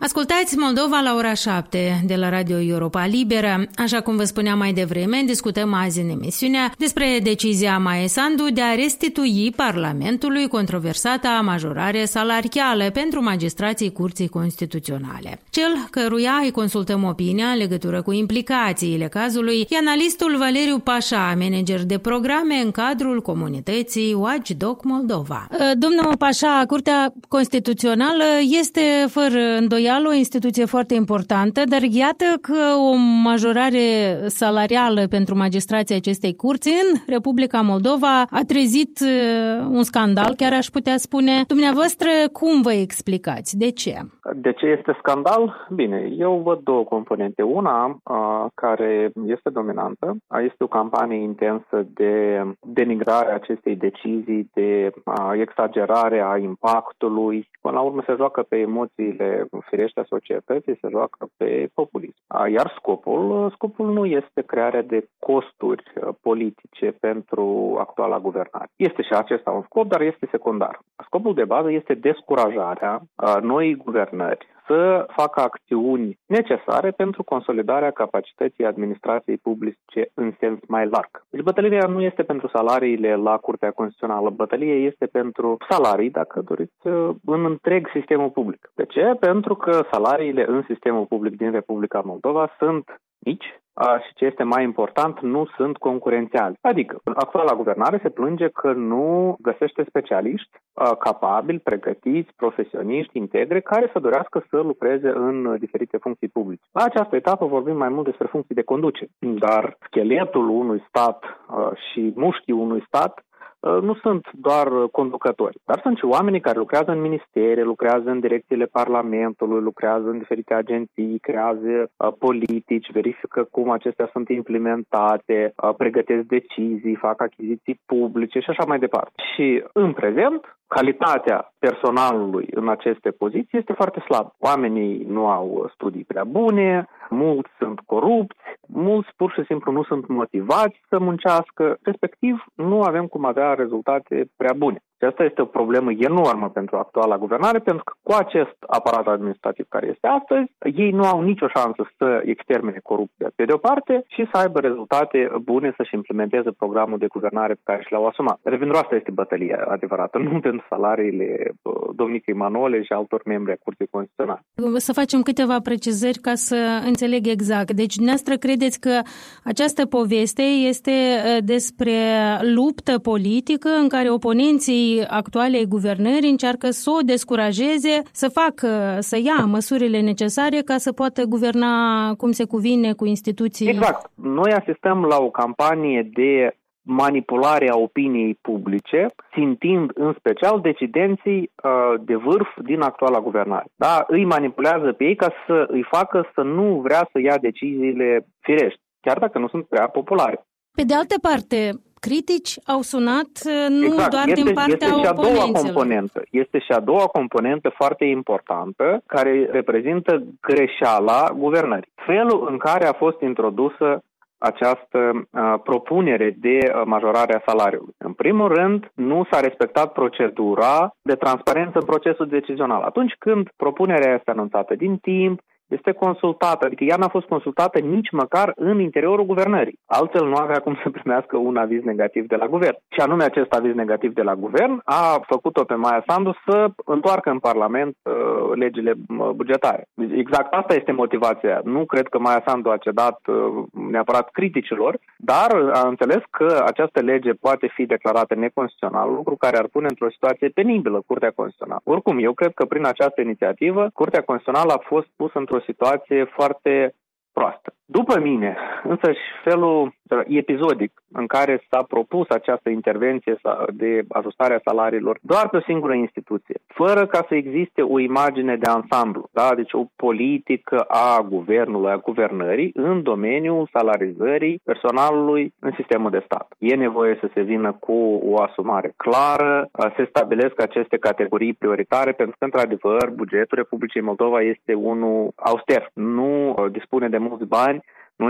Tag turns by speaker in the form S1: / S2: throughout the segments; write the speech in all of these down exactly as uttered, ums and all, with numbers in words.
S1: Ascultați Moldova la ora șapte de la Radio Europa Liberă. Așa cum vă spuneam mai devreme, discutăm azi în emisiunea despre decizia Maia Sandu de a restitui Parlamentului controversata majorare salarială pentru magistrații Curții Constituționale. Cel căruia îi consultăm opinia în legătură cu implicațiile cazului e analistul Valeriu Pașa, manager de programe în cadrul comunității Watchdog Moldova. Domnul Pașa, Curtea Constituțională este fără îndoială o instituție foarte importantă, dar iată că o majorare salarială pentru magistrații acestei curți în Republica Moldova a trezit un scandal, chiar aș putea spune. Dumneavoastră, cum vă explicați? De ce?
S2: De ce este scandal? Bine, eu văd două componente. Una a, care este dominantă, este o campanie intensă de denigrare a acestei decizii, de a, exagerare a impactului. Până la urmă se joacă pe emoțiile firește a societății, se joacă pe populism. Iar scopul, scopul nu este crearea de costuri politice pentru actuala guvernare. Este și acesta un scop, dar este secundar. Scopul de bază este descurajarea noii guvernări să facă acțiuni necesare pentru consolidarea capacității administrației publice în sens mai larg. Deci bătălia nu este pentru salariile la Curtea Constituțională, bătălia este pentru salarii, dacă doriți, în întreg sistemul public. De ce? Pentru că salariile în sistemul public din Republica Moldova sunt mici, și ce este mai important, nu sunt concurențiali. Adică, actuala guvernare se plânge că nu găsește specialiști capabili, pregătiți, profesioniști, integri, care să dorească să lucreze în diferite funcții publice. La această etapă vorbim mai mult despre funcții de conducere, dar scheletul unui stat și mușchii unui stat nu sunt doar conducători, dar sunt și oamenii care lucrează în ministere, lucrează în direcțiile Parlamentului, lucrează în diferite agenții, creează politici, verifică cum acestea sunt implementate, pregătesc decizii, fac achiziții publice și așa mai departe. Și în prezent, calitatea personalului în aceste poziții este foarte slabă. Oamenii nu au studii prea bune, mulți sunt corupți, mulți pur și simplu nu sunt motivați să muncească, respectiv nu avem cum avea rezultate prea bune. Și asta este o problemă enormă pentru actuala guvernare, pentru că cu acest aparat administrativ care este astăzi, ei nu au nicio șansă să extermine corupția pe de-o parte și să aibă rezultate bune să-și implementeze programul de guvernare pe care și l-au asumat. Revindru, asta este bătălia adevărată, nu pentru salariile domnicii Manole și altor membri ai Curții Constituționale.
S1: Să facem câteva precizări ca să înțeleg exact. Deci, dumneavoastră credeți că această poveste este despre luptă politică în care oponenții actualei guvernări încearcă să o descurajeze, să facă, să ia măsurile necesare ca să poată guverna cum se cuvine cu instituții.
S2: Exact. Noi asistăm la o campanie de manipulare a opiniei publice, țintind în special decidenții uh, de vârf din actuala guvernare. Da? Îi manipulează pe ei ca să îi facă să nu vrea să ia deciziile firești, chiar dacă nu sunt prea populare.
S1: Pe de altă parte, critici au sunat nu
S2: exact.
S1: doar
S2: este,
S1: din partea
S2: este și a doua
S1: oponenților.
S2: componentă. Este și a doua componentă foarte importantă care reprezintă greșeala guvernării. Felul în care a fost introdusă această uh, propunere de majorare a salariului. În primul rând, nu s-a respectat procedura de transparență în procesul decizional. Atunci când propunerea este anunțată din timp, este consultată, adică ea n-a fost consultată nici măcar în interiorul guvernării. Altfel nu avea cum să primească un aviz negativ de la guvern. Și anume acest aviz negativ de la guvern a făcut-o pe Maia Sandu să întoarcă în Parlament uh, legile bugetare. Exact asta este motivația. Nu cred că Maia Sandu a cedat uh, neapărat criticilor, dar a înțeles că această lege poate fi declarată neconstituțională, lucru care ar pune într-o situație penibilă Curtea Constituțională. Oricum, eu cred că prin această inițiativă Curtea Constituțională a fost pusă într-o o situație foarte proastă. După mine, însăși felul episodic în care s-a propus această intervenție de ajustare a salariilor doar pe o singură instituție, fără ca să existe o imagine de ansamblu, da? Deci o politică a guvernului, a guvernării în domeniul salarizării personalului în sistemul de stat. E nevoie să se vină cu o asumare clară, se stabilesc aceste categorii prioritare, pentru că, într-adevăr, bugetul Republicii Moldova este unul auster, nu dispune de mulți bani, nu ne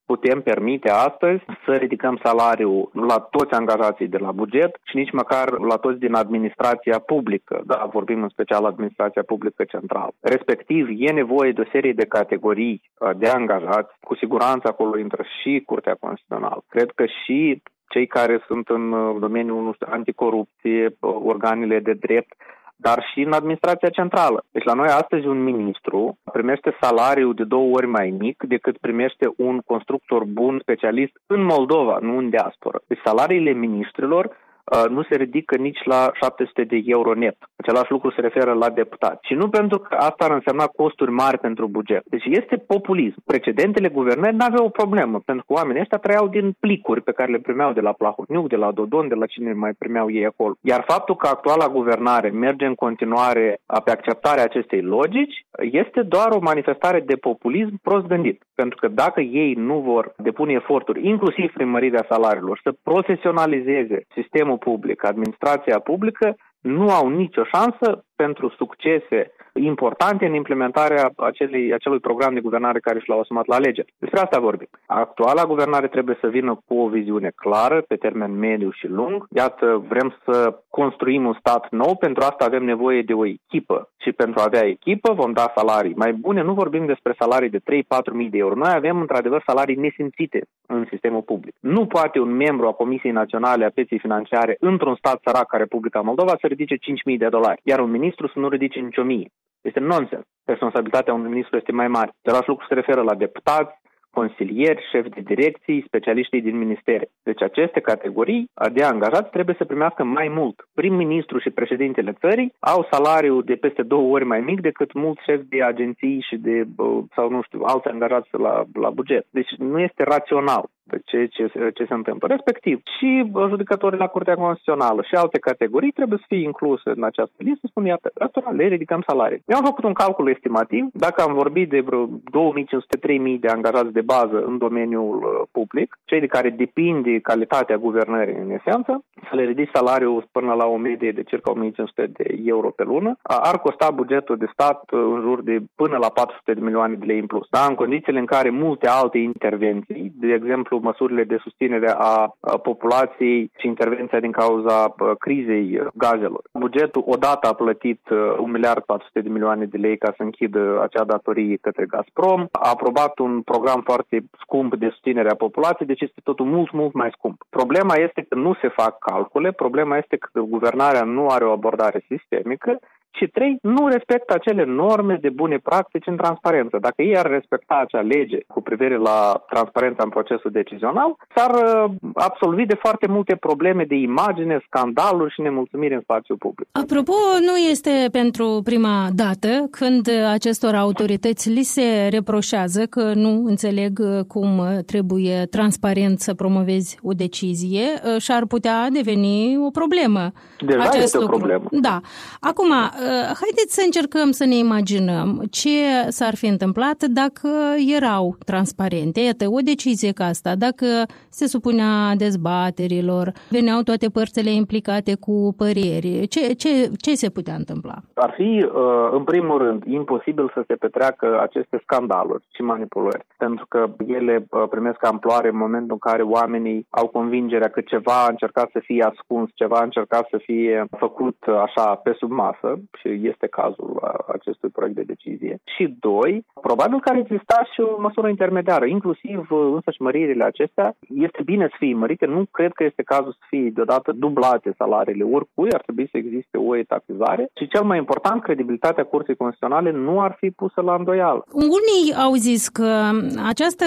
S2: putem permite astăzi să ridicăm salariul la toți angajații de la buget și nici măcar la toți din administrația publică, da, vorbim în special administrația publică centrală. Respectiv, e nevoie de o serie de categorii de angajați, cu siguranță acolo intră și Curtea Constituțională. Cred că și cei care sunt în domeniul nu știu, anticorupție, organele de drept, dar și în administrația centrală. Deci la noi astăzi un ministru primește salariul de două ori mai mic decât primește un constructor bun specialist în Moldova, nu în diaspora. Deci salariile ministrilor nu se ridică nici la șapte sute de euro net. Același lucru se referă la deputați. Și nu pentru că asta ar însemna costuri mari pentru buget. Deci este populism. Precedentele guvernări n-aveau o problemă, pentru că oamenii ăștia trăiau din plicuri pe care le primeau de la Plahotniuc, de la Dodon, de la cine mai primeau ei acolo. Iar faptul că actuala guvernare merge în continuare pe acceptarea acestei logici este doar o manifestare de populism prost gândit. Pentru că dacă ei nu vor depune eforturi, inclusiv prin mărirea salariilor, să profesionalizeze sistemul public, administrația publică, nu au nicio șansă pentru succese importante în implementarea acelui, acelui program de guvernare care și l-au asumat la alegeri. Despre asta vorbim. Actuala guvernare trebuie să vină cu o viziune clară, pe termen mediu și lung. Iată, vrem să construim un stat nou, pentru asta avem nevoie de o echipă. Și pentru a avea echipă vom da salarii mai bune. Nu vorbim despre salarii de trei-patru mii de euro. Noi avem, într-adevăr, salarii nesimțite în sistemul public. Nu poate un membru a Comisiei Naționale a Pieței Financiare într-un stat sărac ca Republica Moldova să ridice cinci mii de dolari, iar un ministru să nu ridice nici o mie. Este nonsens. Responsabilitatea unui ministru este mai mare. Același lucru se referă la deputați, consilieri, șefi de direcții, specialiștii din ministere. Deci aceste categorii de angajați trebuie să primească mai mult. Prim-ministru și președintele țării au salariul de peste două ori mai mic decât mulți șefi de agenții și de, sau nu știu, alți angajați la, la buget. Deci nu este rațional ce, ce, ce se întâmplă. Respectiv, și judecătorii la Curtea Constituțională și alte categorii trebuie să fie incluse în această listă. Spun, iată, ăstora le ridicăm salarii. Eu am făcut un calcul estimativ. Dacă am vorbit de vreo două mii cinci sute - trei mii de angajați de bază în domeniul public, cei de care depinde calitatea guvernării în esență, să le ridici salariul până la o medie de circa o mie cinci sute de euro pe lună, ar costa bugetul de stat în jur de până la patru sute de milioane de lei în plus. Da? În condițiile în care multe alte intervenții, de exemplu măsurile de susținere a populației și intervenția din cauza crizei gazelor. Bugetul odată a plătit un miliard patru sute de milioane de lei ca să închidă acea datorie către Gazprom, a aprobat un program foarte scump de susținere a populației, deci este totul mult, mult mai scump. Problema este că nu se fac calcule, problema este că guvernarea nu are o abordare sistemică și trei, nu respectă acele norme de bune practici în transparență. Dacă ei ar respecta acea lege cu privire la transparența în procesul decizional, s-ar absolvi de foarte multe probleme de imagine, scandaluri și nemulțumiri în spațiul public.
S1: Apropo, nu este pentru prima dată când acestor autorități li se reproșează că nu înțeleg cum trebuie transparent să promovezi o decizie și ar putea deveni o problemă.
S2: Deja
S1: acest
S2: este
S1: lucru.
S2: o problemă.
S1: Da. Acum, haideți să încercăm să ne imaginăm ce s-ar fi întâmplat dacă erau transparente. Iată, o decizie ca asta, dacă se supunea dezbaterilor, veneau toate părțile implicate cu păreri, ce, ce, ce se putea întâmpla?
S2: Ar fi, în primul rând, imposibil să se petreacă aceste scandaluri și manipulări, pentru că ele primesc amploare în momentul în care oamenii au convingerea că ceva a încercat să fie ascuns, ceva a încercat să fie făcut așa pe sub masă, și este cazul acestui proiect de decizie. Și doi, probabil că ar exista și o măsură intermediară, inclusiv însăși măririle acestea. Este bine să fie mărite, nu cred că este cazul să fie deodată dublate salariile oricui, ar trebui să existe o etapizare și cel mai important, credibilitatea Curții Constituționale nu ar fi pusă la îndoială.
S1: Unii au zis că această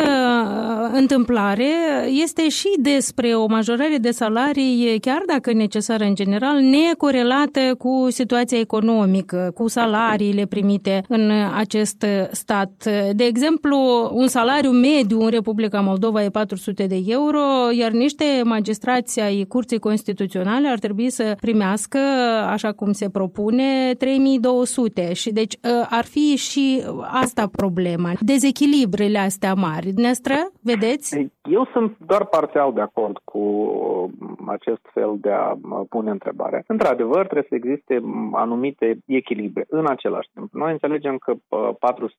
S1: întâmplare este și despre o majorare de salarii, chiar dacă necesară în general, necorelată cu situația economică, cu salariile primite în acest stat. De exemplu, un salariu mediu în Republica Moldova e patru sute de euro, iar niște magistrați ai Curții Constituționale ar trebui să primească, așa cum se propune, trei mii două sute. Și deci ar fi și asta problema. Dezechilibrele astea mari. Dumneavoastră, vedeți?
S2: Eu sunt doar parțial de acord cu acest fel de a pune întrebarea. Într-adevăr, trebuie să existe anumite echilibre în același timp. Noi înțelegem că patru sute de euro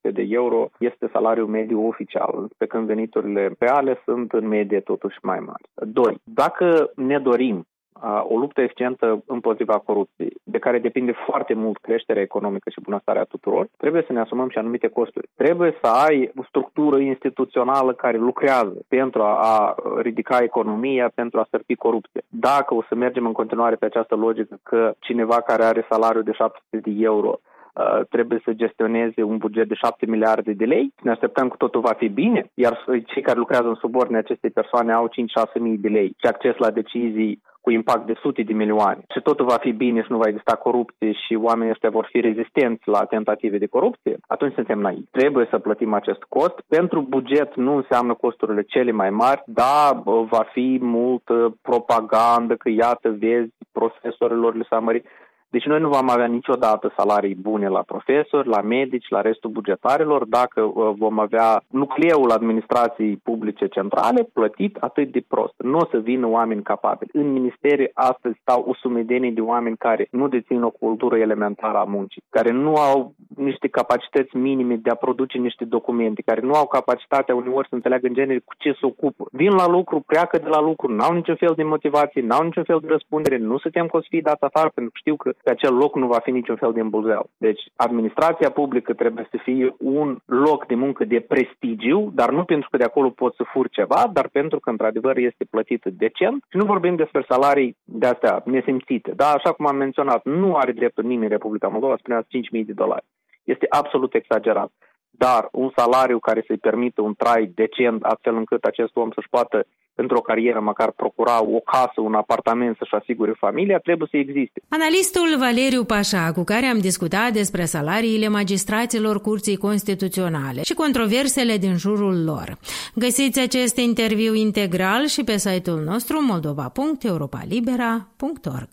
S2: euro este salariul mediu oficial, pe când veniturile reale sunt în medie totuși mai mari. Doi, dacă ne dorim o luptă eficientă împotriva corupției, de care depinde foarte mult creșterea economică și bunăstarea tuturor, trebuie să ne asumăm și anumite costuri. Trebuie să ai o structură instituțională care lucrează pentru a ridica economia, pentru a stârpi corupție. Dacă o să mergem în continuare pe această logică că cineva care are salariul de șapte sute de euro trebuie să gestioneze un buget de șapte miliarde de lei, ne așteptăm că totul va fi bine, iar cei care lucrează în subordine acestei persoane au cinci șase mii de lei și acces la decizii cu impact de sute de milioane și totul va fi bine și nu va exista corupție și oamenii ăștia vor fi rezistenți la tentative de corupție, atunci suntem naivi. Trebuie să plătim acest cost. Pentru buget nu înseamnă costurile cele mai mari, dar va fi multă propagandă că iată, vezi, profesorilor le s-a mărit. Deci noi nu vom avea niciodată salarii bune la profesori, la medici, la restul bugetarilor, dacă vom avea nucleul administrației publice centrale plătit atât de prost. Nu o să vină oameni capabili. În ministerii astăzi stau o sumedenie de oameni care nu dețin o cultură elementară a muncii, care nu au niște capacități minime de a produce niște documente, care nu au capacitatea uneori să înțeleagă în genere cu ce se ocupă. Vin la lucru, pleacă de la lucru, n-au niciun fel de motivație, n-au niciun fel de răspundere, nu se tem că o să fie dat afară pentru că știu că pe acel loc nu va fi niciun fel de îmbulzeal. Deci, administrația publică trebuie să fie un loc de muncă de prestigiu, dar nu pentru că de acolo poți să furi ceva, dar pentru că, într-adevăr, este plătită decent. Și nu vorbim despre salarii de-astea nesimțite. Da, așa cum am menționat, nu are dreptul nimeni în Republica Moldova să primească cinci mii de dolari. Este absolut exagerat. Dar un salariu care să-i permită un trai decent, astfel încât acest om să-și poată, pentru o carieră, măcar procura o casă, un apartament, să-și asigure familia, trebuie să existe.
S1: Analistul Valeriu Pașa, cu care am discutat despre salariile magistraților Curții Constituționale și controversele din jurul lor. Găsiți acest interviu integral și pe site-ul nostru moldova punct europa libera punct org.